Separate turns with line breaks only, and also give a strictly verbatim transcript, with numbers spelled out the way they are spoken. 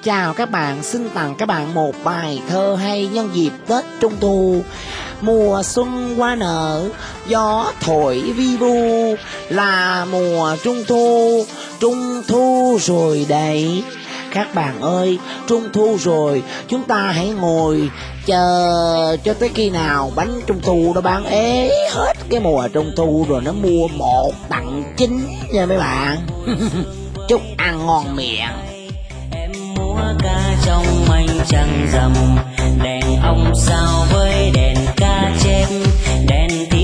chào các bạn, xin tặng các bạn một bài thơ hay nhân dịp Tết Trung Thu. Mùa xuân hoa nở, gió thổi vi vu, là mùa Trung Thu, Trung Thu rồi đấy. Các bạn ơi, Trung Thu rồi, chúng ta hãy ngồi chờ cho tới khi nào bánh Trung Thu nó bán ế hết cái mùa Trung Thu rồi nó mua một tặng chín nha mấy bạn. Chúc ăn ngon miệng.
Em múa ca trong ánh trăng rằm, đèn ông sao với đèn ca chép, đèn